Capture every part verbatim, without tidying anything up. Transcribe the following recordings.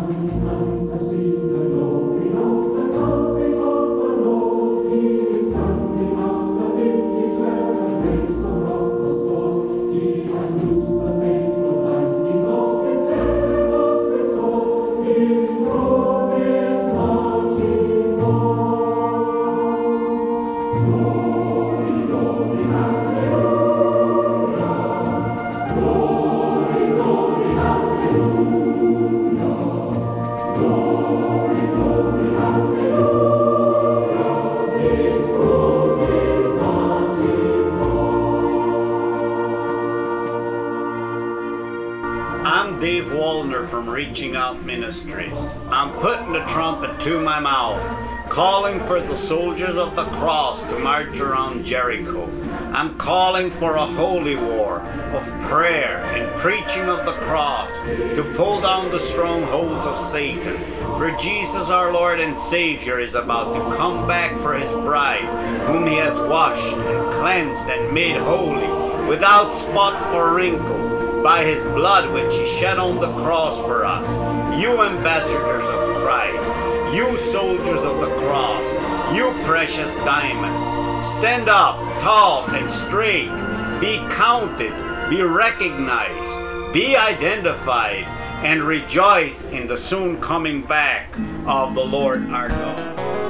I'm Dave Wallner from Reaching Out Ministries. I'm putting the trumpet to my mouth, calling for the soldiers of the cross to march around Jericho. I'm calling for a holy war of prayer and preaching of the cross to pull down the strongholds of Satan. For Jesus our Lord and Savior is about to come back for his bride, whom he has washed and cleansed and made holy, without spot or wrinkle, by his blood which he shed on the cross for us. You ambassadors of Christ, you soldiers of the cross, you precious diamonds, stand up tall and straight, be counted, be recognized, be identified, and rejoice in the soon coming back of the Lord our God.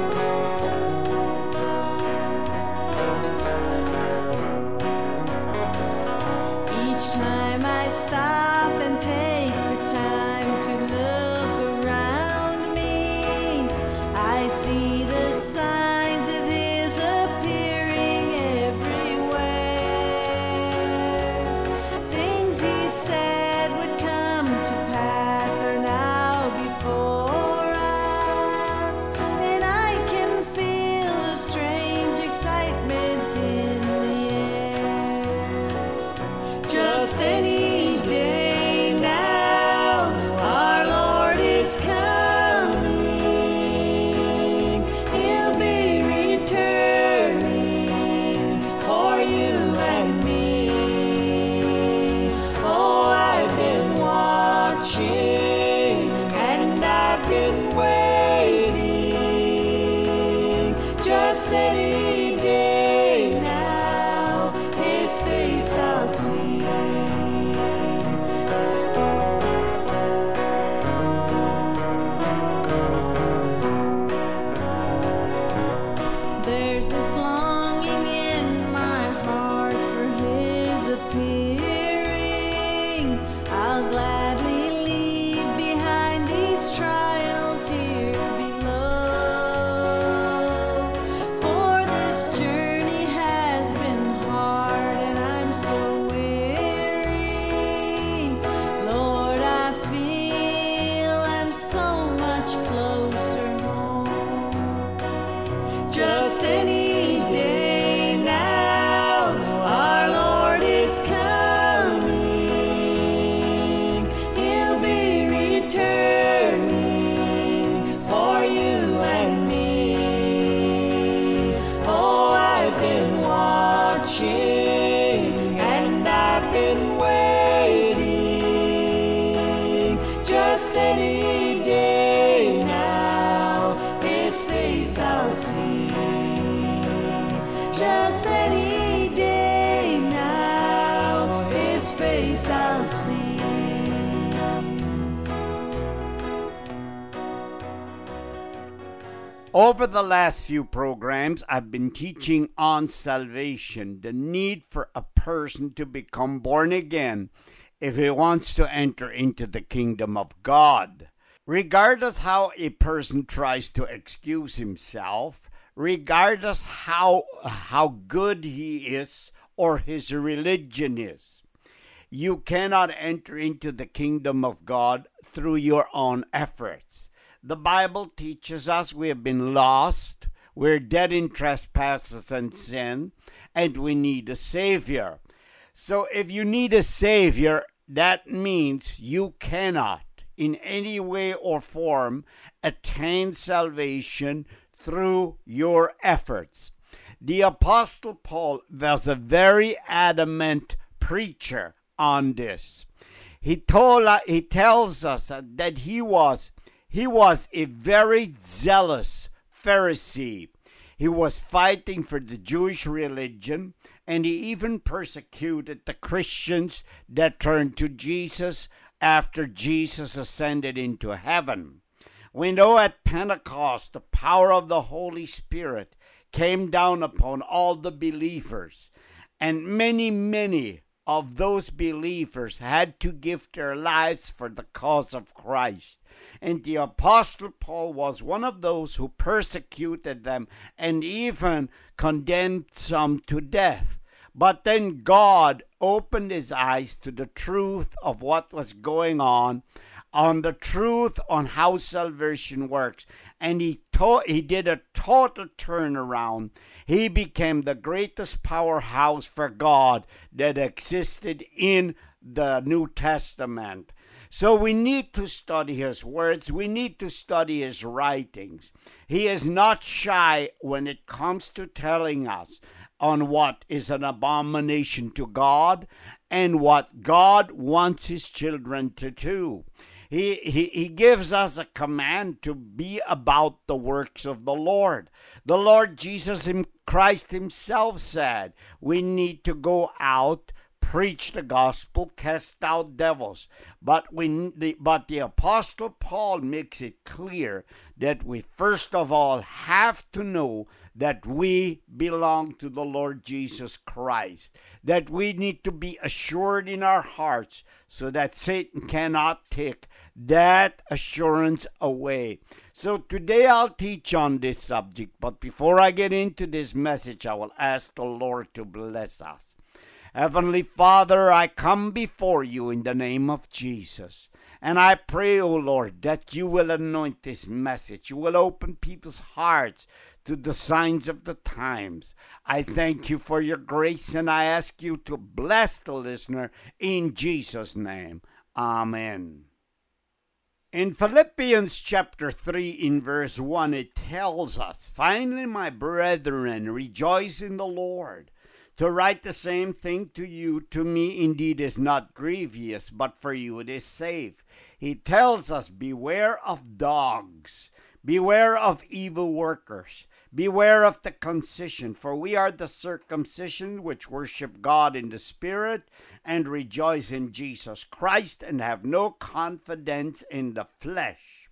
Time I stop and take the time to look around me, I see the signs of his appearing everywhere. Things he said would come to pass are now before us, and I can feel a strange excitement in the air. Just any day now, our Lord is coming. He'll be returning for you and me. Oh, I've been watching and I've been waiting. Just any day now, his face I'll see. There's this longing in my heart for his appearing. I'll gladly leave behind these trials here below. For this journey has been hard and I'm so weary. Lord, I feel I'm so much closer home. Just any day now, our Lord is coming. He'll be returning for you and me. Oh, I've been watching and I've been waiting. Just any day now, his face I'll see. Just any day now, his face I'll see. Over the last few programs, I've been teaching on salvation, the need for a person to become born again if he wants to enter into the kingdom of God. Regardless how a person tries to excuse himself, regardless how, how good he is or his religion is, you cannot enter into the kingdom of God through your own efforts. The Bible teaches us we have been lost, we're dead in trespasses and sin, and we need a Savior. So if you need a Savior, that means you cannot in any way or form attain salvation through your efforts. The Apostle Paul was a very adamant preacher on this. He told, he tells us that he was He was a very zealous Pharisee. He was fighting for the Jewish religion, and he even persecuted the Christians that turned to Jesus after Jesus ascended into heaven. We know at Pentecost, the power of the Holy Spirit came down upon all the believers, and many, many of those believers had to give their lives for the cause of Christ. And the Apostle Paul was one of those who persecuted them and even condemned some to death. But then God opened his eyes to the truth of what was going on, on the truth on how salvation works. And he taught, he did a total turnaround. He became the greatest powerhouse for God that existed in the New Testament. So we need to study his words. We need to study his writings. He is not shy when it comes to telling us on what is an abomination to God and what God wants his children to do. He, he, he gives us a command to be about the works of the Lord. The Lord Jesus Christ himself said we need to go out, preach the gospel, cast out devils. But we, the, but the Apostle Paul makes it clear that we first of all have to know that we belong to the Lord Jesus Christ, that we need to be assured in our hearts so that Satan cannot take that assurance away. So today I'll teach on this subject, but before I get into this message, I will ask the Lord to bless us. Heavenly Father, I come before you in the name of Jesus. And I pray, O Lord, that you will anoint this message. You will open people's hearts to the signs of the times. I thank you for your grace, and I ask you to bless the listener in Jesus' name. Amen. In Philippians chapter three, in verse one, it tells us, "Finally, my brethren, rejoice in the Lord. To write the same thing to you, to me indeed is not grievous, but for you it is safe." He tells us, beware of dogs, beware of evil workers, beware of the concision, for we are the circumcision which worship God in the Spirit and rejoice in Jesus Christ and have no confidence in the flesh.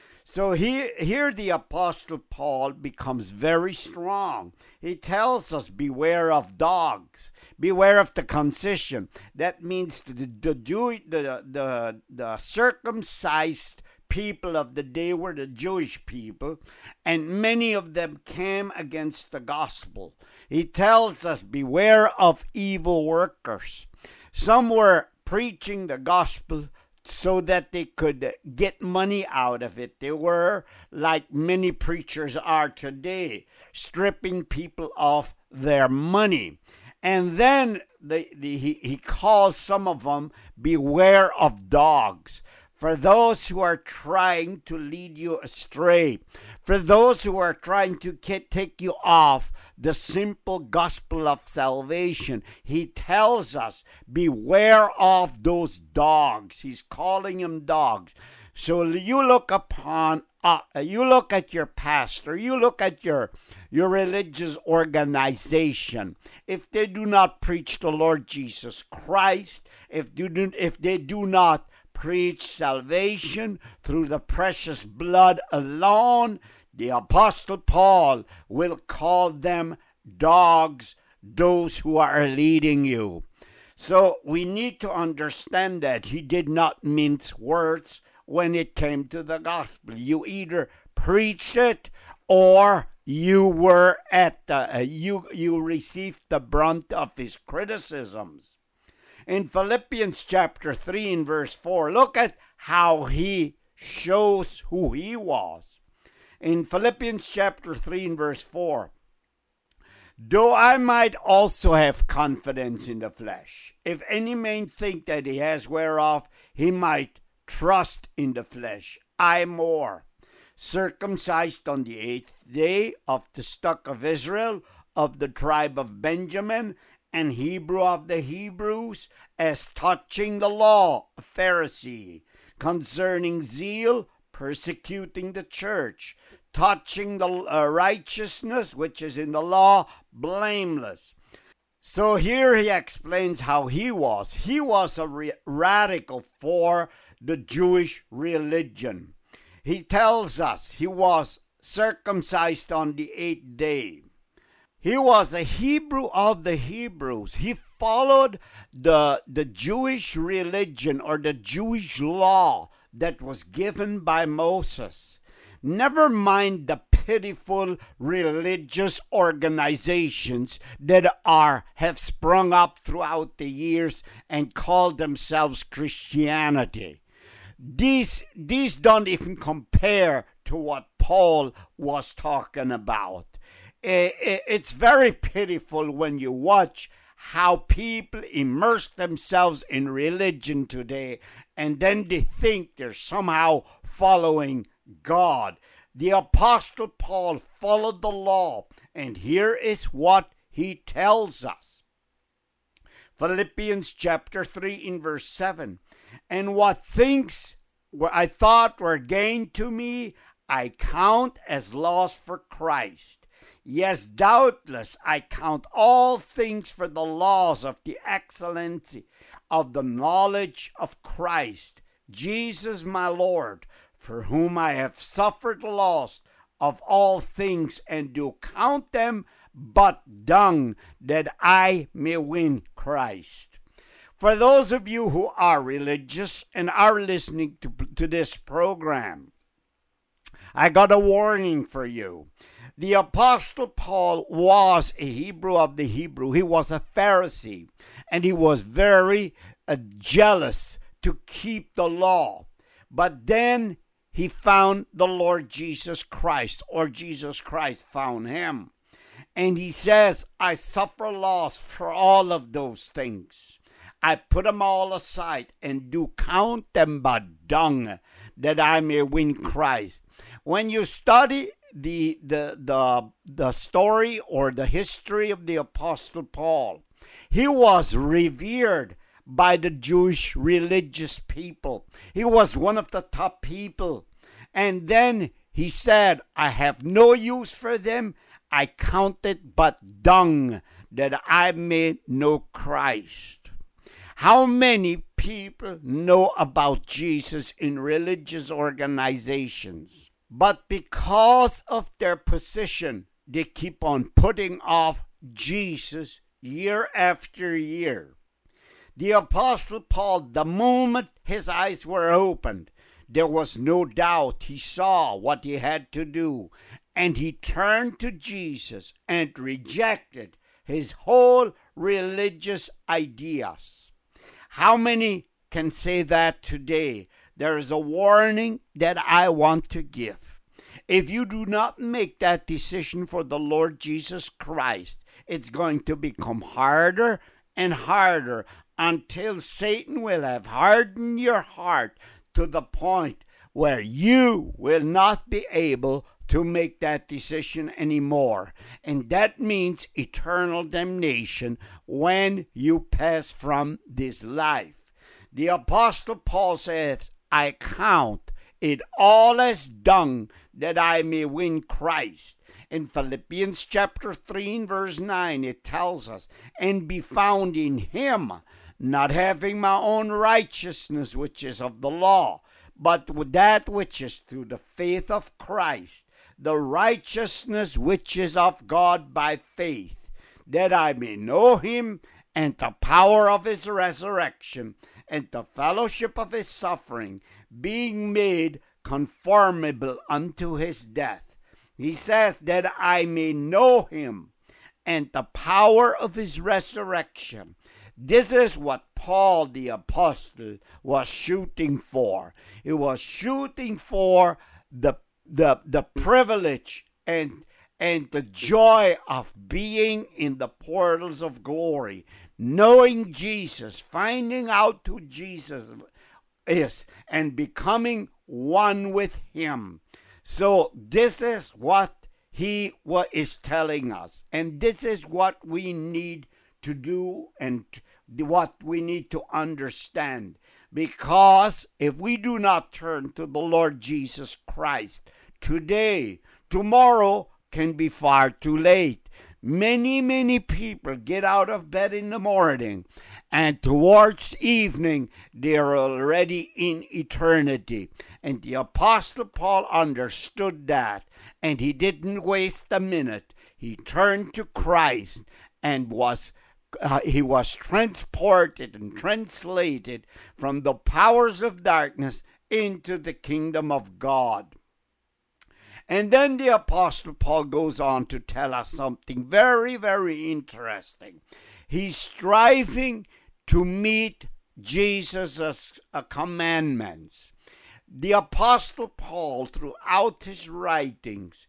So he, here the Apostle Paul becomes very strong. He tells us, beware of dogs, beware of the concision. That means the, the, Jew, the, the, the circumcised people of the day were the Jewish people, and many of them came against the gospel. He tells us, beware of evil workers. Some were preaching the gospel so that they could get money out of it. They were, like many preachers are today, stripping people of their money. And then the, the, he, he calls some of them, beware of dogs. For those who are trying to lead you astray, for those who are trying to get, take you off the simple gospel of salvation, he tells us, beware of those dogs. He's calling them dogs. So you look upon, uh, you look at your pastor, you look at your, your religious organization. If they do not preach the Lord Jesus Christ, if, do, if they do not preach salvation through the precious blood alone, the Apostle Paul will call them dogs, those who are leading you. So we need to understand that he did not mince words when it came to the gospel. You either preached it or you were at the, uh, you, you received the brunt of his criticisms. In Philippians chapter three in verse four, look at how he shows who he was. In Philippians chapter three in verse four, "Though I might also have confidence in the flesh, if any man think that he has whereof he might trust in the flesh, I more, circumcised on the eighth day of the stock of Israel, of the tribe of Benjamin, and Hebrew of the Hebrews, as touching the law, a Pharisee, concerning zeal, persecuting the church, touching the uh, righteousness which is in the law, blameless. So here he explains how he was. He was a re- radical for the Jewish religion. He tells us he was circumcised on the eighth day. He was a Hebrew of the Hebrews. He followed the, the Jewish religion or the Jewish law that was given by Moses. Never mind the pitiful religious organizations that are have sprung up throughout the years and call themselves Christianity. These, these don't even compare to what Paul was talking about. It's very pitiful when you watch how people immerse themselves in religion today and then they think they're somehow following God. The Apostle Paul followed the law, and here is what he tells us. Philippians chapter three in verse seven. And what things I thought were gain to me, I count as loss for Christ. Yes, doubtless I count all things for the loss of the excellency of the knowledge of Christ, Jesus my Lord, for whom I have suffered loss of all things, and do count them but dung, that I may win Christ. For those of you who are religious and are listening to, to this program, I got a warning for you. The Apostle Paul was a Hebrew of the Hebrew. He was a Pharisee, and he was very uh, jealous to keep the law. But then he found the Lord Jesus Christ, or Jesus Christ found him. And he says, I suffer loss for all of those things. I put them all aside and do count them but dung, that I may win Christ. When you study the the the the story or the history of the Apostle Paul, he was revered by the Jewish religious people. He was one of the top people. And then he said, I have no use for them. I count it but dung, that I may know Christ. How many people know about Jesus in religious organizations? But because of their position, they keep on putting off Jesus year after year. The Apostle Paul, the moment his eyes were opened, there was no doubt he saw what he had to do, and he turned to Jesus and rejected his whole religious ideas. How many can say that today? There is a warning that I want to give. If you do not make that decision for the Lord Jesus Christ, it's going to become harder and harder until Satan will have hardened your heart to the point where you will not be able to make that decision anymore. And that means eternal damnation when you pass from this life. The Apostle Paul says, I count it all as dung, that I may win Christ. In Philippians chapter three and verse nine, it tells us, and be found in him, not having my own righteousness, which is of the law, but that which is through the faith of Christ, the righteousness which is of God by faith, that I may know him and the power of his resurrection, and the fellowship of his suffering, being made conformable unto his death. He says that I may know him and the power of his resurrection. This is what Paul the Apostle was shooting for. He was shooting for the the the privilege and and the joy of being in the portals of glory, knowing Jesus, finding out who Jesus is, and becoming one with him. So this is what he what is telling us, and this is what we need to do and what we need to understand. Because if we do not turn to the Lord Jesus Christ today, tomorrow can be far too late. Many, many people get out of bed in the morning, and towards evening, they are already in eternity. And the Apostle Paul understood that, and he didn't waste a minute. He turned to Christ and was uh, he was transported and translated from the powers of darkness into the kingdom of God. And then the Apostle Paul goes on to tell us something very, very interesting. He's striving to meet Jesus' commandments. The Apostle Paul, throughout his writings,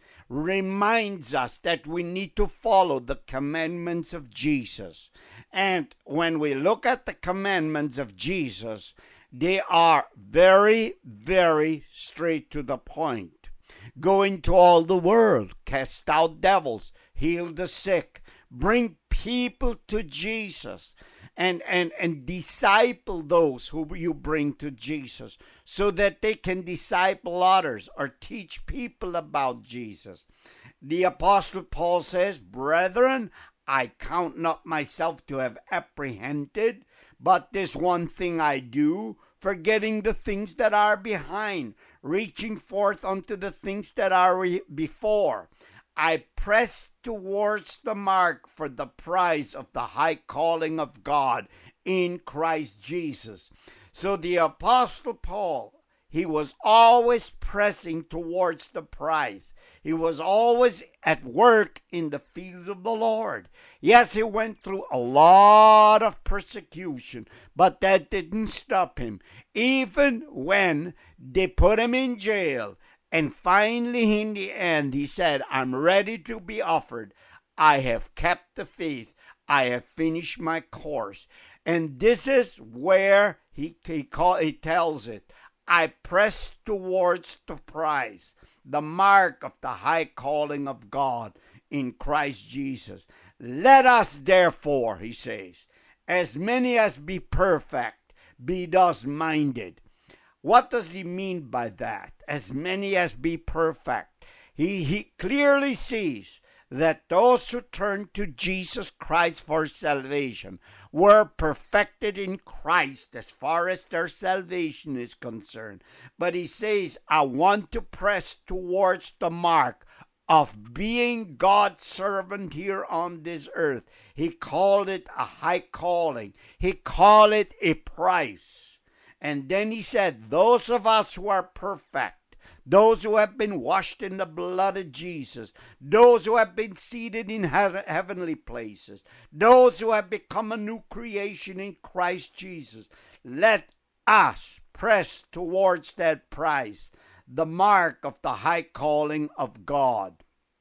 reminds us that we need to follow the commandments of Jesus. And when we look at the commandments of Jesus, they are very, very straight to the point. Go into all the world, cast out devils, heal the sick, bring people to Jesus, and, and, and disciple those who you bring to Jesus so that they can disciple others or teach people about Jesus. The Apostle Paul says, "Brethren, I count not myself to have apprehended, but this one thing I do, forgetting the things that are behind, reaching forth unto the things that are re- before. I press towards the mark for the prize of the high calling of God in Christ Jesus." So the Apostle Paul, he was always pressing towards the prize. He was always at work in the fields of the Lord. Yes, he went through a lot of persecution, but that didn't stop him. Even when they put him in jail, and finally in the end he said, "I'm ready to be offered. I have kept the faith. I have finished my course." And this is where he, he, call, he tells it. I press towards the prize, the mark of the high calling of God in Christ Jesus. Let us therefore, he says, as many as be perfect, be thus minded. What does he mean by that? As many as be perfect. He, he clearly sees that those who turn to Jesus Christ for salvation were perfected in Christ as far as their salvation is concerned. But he says, I want to press towards the mark of being God's servant here on this earth. He called it a high calling. He called it a price. And then he said, those of us who are perfect, those who have been washed in the blood of Jesus, those who have been seated in heavenly places, those who have become a new creation in Christ Jesus, let us press towards that prize, the mark of the high calling of God.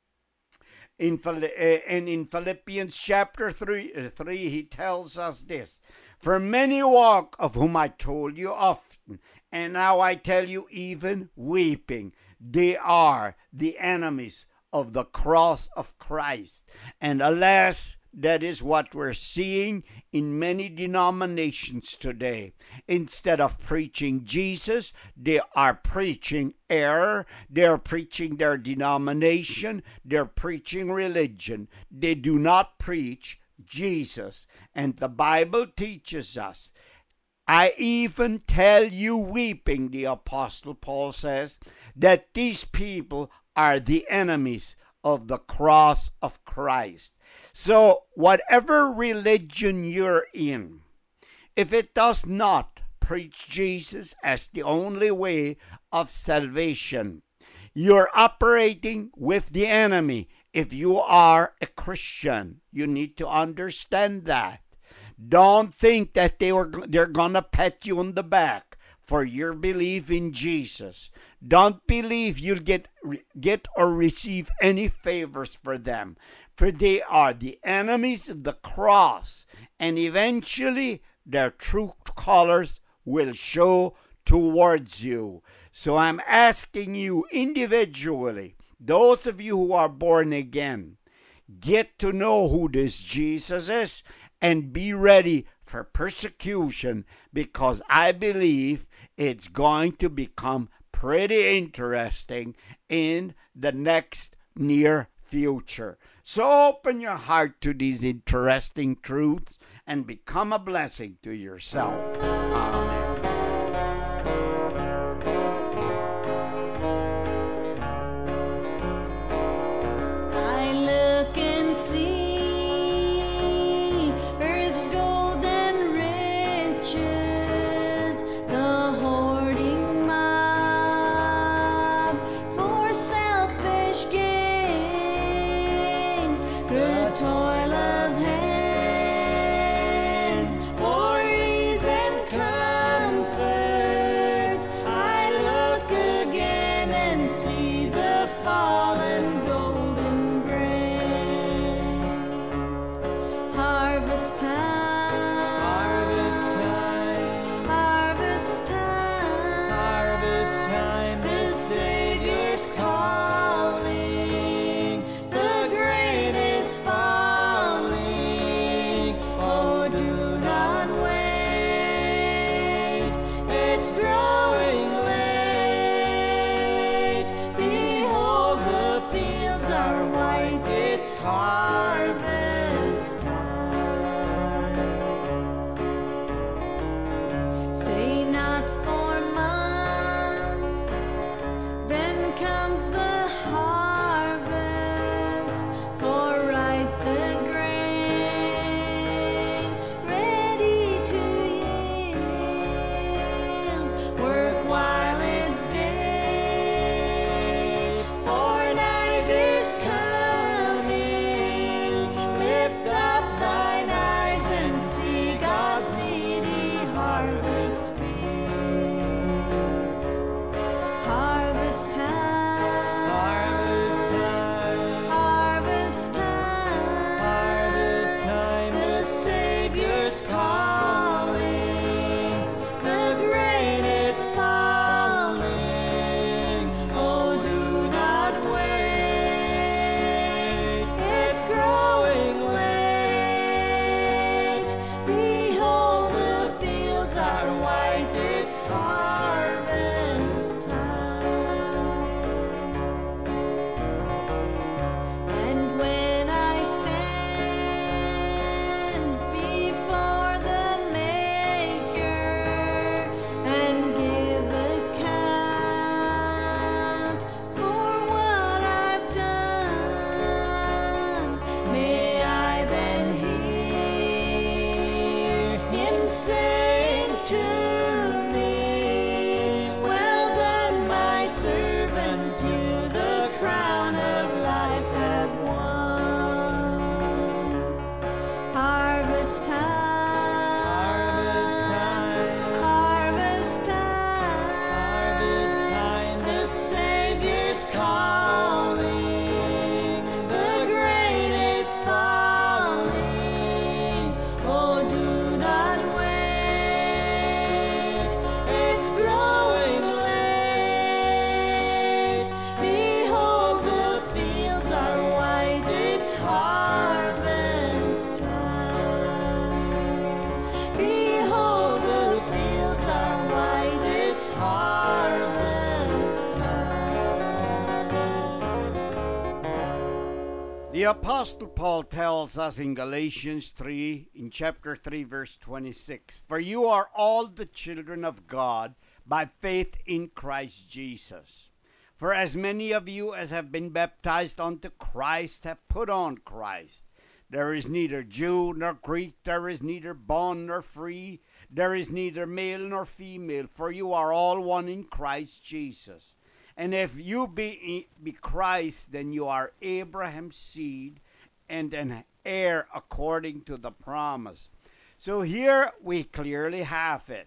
In, and in Philippians chapter three, three, he tells us this, for many walk, of whom I told you often, and now I tell you even weeping, they are the enemies of the cross of Christ. And alas, that is what we're seeing in many denominations today. Instead of preaching Jesus, they are preaching error. They're preaching their denomination. They're preaching religion. They do not preach Jesus. And the Bible teaches us, I even tell you weeping, the Apostle Paul says, that these people are the enemies of the cross of Christ. So whatever religion you're in, if it does not preach Jesus as the only way of salvation, you're operating with the enemy. If you are a Christian, you need to understand that. Don't think that they were they're gonna pat you on the back for your belief in Jesus. Don't believe you'll get get or receive any favors for them, for they are the enemies of the cross, and eventually their true colors will show towards you. So I'm asking you individually, those of you who are born again, get to know who this Jesus is and be ready for persecution because I believe it's going to become pretty interesting in the next near future. So open your heart to these interesting truths and become a blessing to yourself. Amen. The Apostle Paul tells us in Galatians three, in chapter three, verse twenty-six, "For you are all the children of God by faith in Christ Jesus. For as many of you as have been baptized unto Christ have put on Christ. There is neither Jew nor Greek, there is neither bond nor free, there is neither male nor female, for you are all one in Christ Jesus. And if you be, be Christ, then you are Abraham's seed and an heir according to the promise." So here we clearly have it.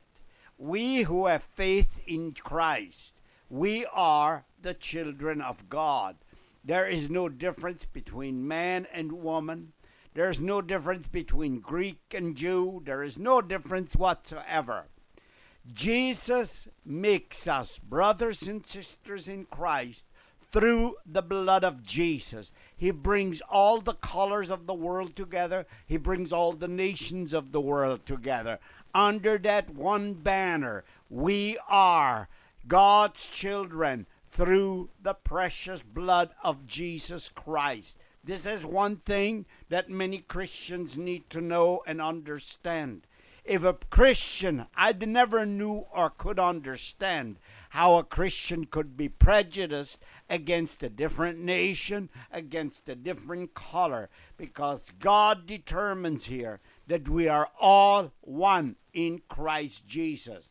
We who have faith in Christ, we are the children of God. There is no difference between man and woman. There is no difference between Greek and Jew. There is no difference whatsoever. Jesus makes us brothers and sisters in Christ through the blood of Jesus. He brings all the colors of the world together. He brings all the nations of the world together. Under that one banner, we are God's children through the precious blood of Jesus Christ. This is one thing that many Christians need to know and understand. If a Christian, I never knew or could understand how a Christian could be prejudiced against a different nation, against a different color, because God determines here that we are all one in Christ Jesus.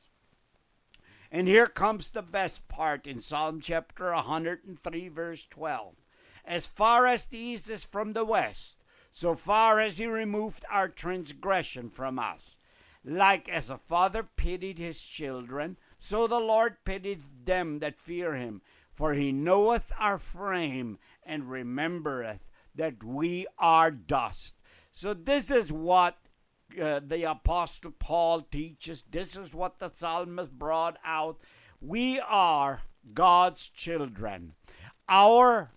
And here comes the best part in Psalm chapter one hundred three, verse twelve. As far as the east is from the west, so far as he removed our transgression from us. Like as a father pitied his children, so the Lord pitieth them that fear him. For he knoweth our frame, and remembereth that we are dust. So this is what uh, the Apostle Paul teaches. This is what the psalmist brought out. We are God's children. Our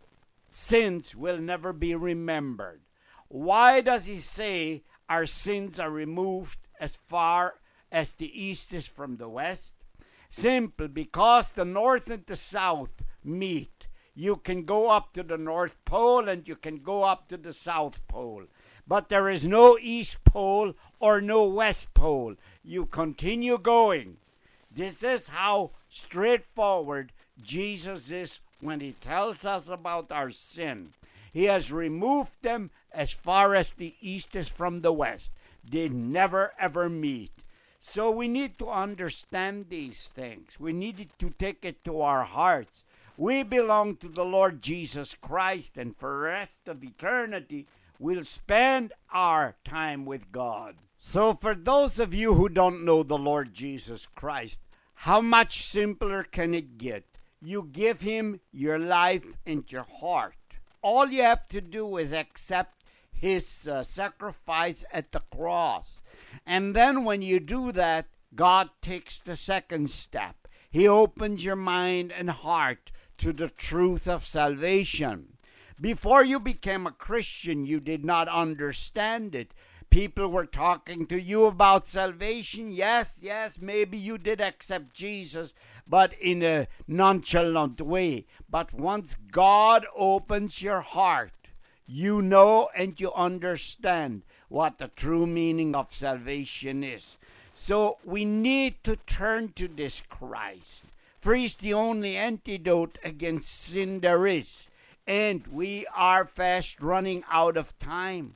sins will never be remembered. Why does he say our sins are removed as far as the east is from the west? Simple, because the north and the south meet. You can go up to the North Pole and you can go up to the South Pole. But there is no East Pole or no West Pole. You continue going. This is how straightforward Jesus is when he tells us about our sin. He has removed them as far as the east is from the west. They never ever meet. So we need to understand these things. We need to take it to our hearts. We belong to the Lord Jesus Christ, and for the rest of eternity, we'll spend our time with God. So for those of you who don't know the Lord Jesus Christ, how much simpler can it get? You give him your life and your heart. All you have to do is accept his uh, sacrifice at the cross. And then when you do that, God takes the second step. He opens your mind and heart to the truth of salvation. Before you became a Christian, you did not understand it. People were talking to you about salvation. Yes, yes, maybe you did accept Jesus, but in a nonchalant way. But once God opens your heart, you know and you understand what the true meaning of salvation is. So we need to turn to this Christ, for he's the only antidote against sin there is. And we are fast running out of time.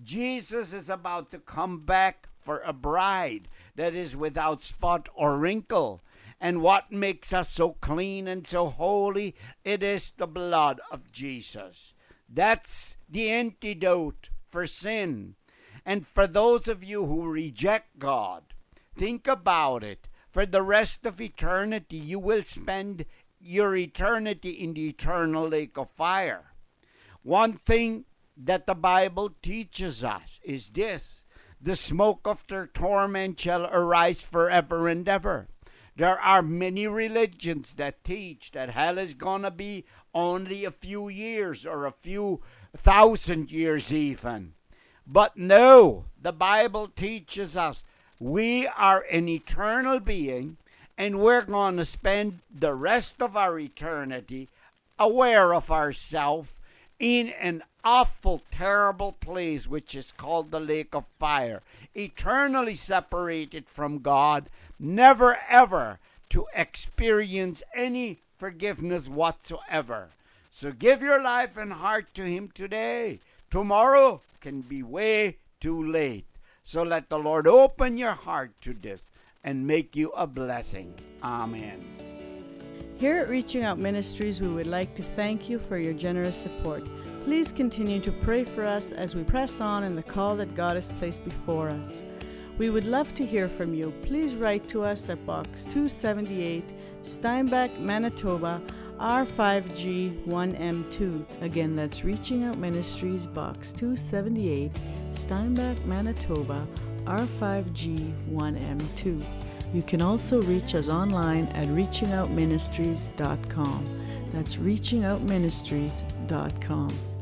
Jesus is about to come back for a bride that is without spot or wrinkle. And what makes us so clean and so holy? It is the blood of Jesus. That's the antidote for sin. And for those of you who reject God, think about it. For the rest of eternity, you will spend your eternity in the eternal lake of fire. One thing that the Bible teaches us is this: the smoke of their torment shall arise forever and ever. There are many religions that teach that hell is going to be only a few years or a few thousand years even. But no, the Bible teaches us we are an eternal being, and we're going to spend the rest of our eternity aware of ourselves in an awful, terrible place which is called the lake of fire, eternally separated from God, never ever to experience any forgiveness whatsoever. So give your life and heart to him today. Tomorrow can be way too late. So let the Lord open your heart to this and make you a blessing. Amen. Here at Reaching Out Ministries, we would like to thank you for your generous support. Please continue to pray for us as we press on in the call that God has placed before us. We would love to hear from you. Please write to us at Box two seventy-eight, Steinbach, Manitoba, R five G one M two. Again, that's Reaching Out Ministries, Box two seventy-eight, Steinbach, Manitoba, R five G one M two. You can also reach us online at reaching out ministries dot com. That's reaching out ministries dot com.